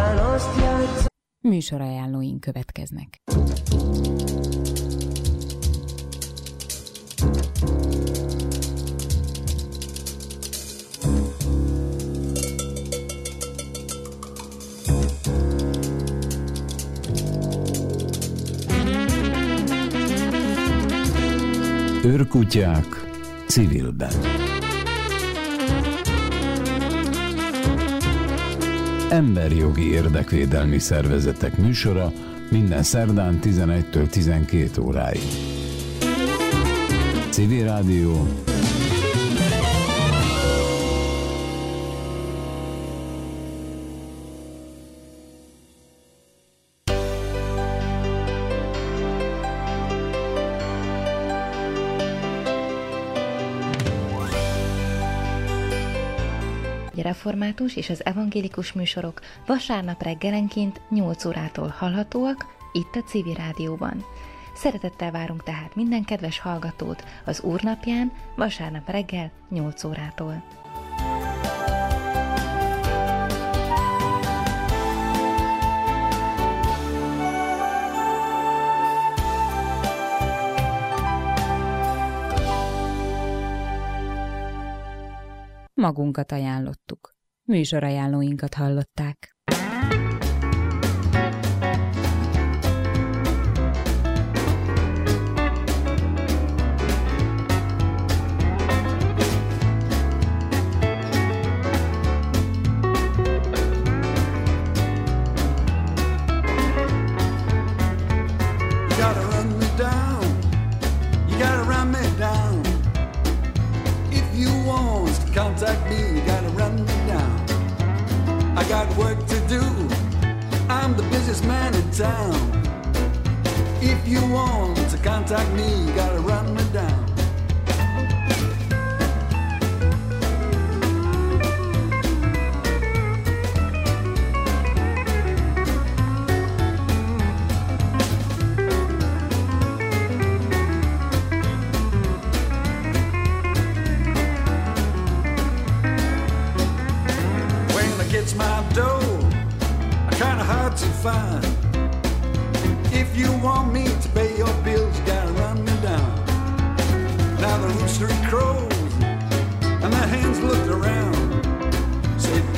Műsorajánlóink következnek. Őrkutyák civilben. Emberjogi érdekvédelmi szervezetek műsora minden szerdán 11-től 12 óráig. Civil Rádió. Református és az evangélikus műsorok vasárnap reggelenként 8 órától hallhatóak itt a Civil Rádióban. Szeretettel várunk tehát minden kedves hallgatót az Úrnapján vasárnap reggel 8 órától. Magunkat ajánlottuk. Műsorajánlóinkat hallották. Contact me, you gotta run me down. I got work to do, I'm the busiest man in town. If you want to contact me, you gotta run me down. It's my dough, kinda hard to find. If you want me to pay your bills, you gotta run me down. Now the rooster crows and the hens looked around.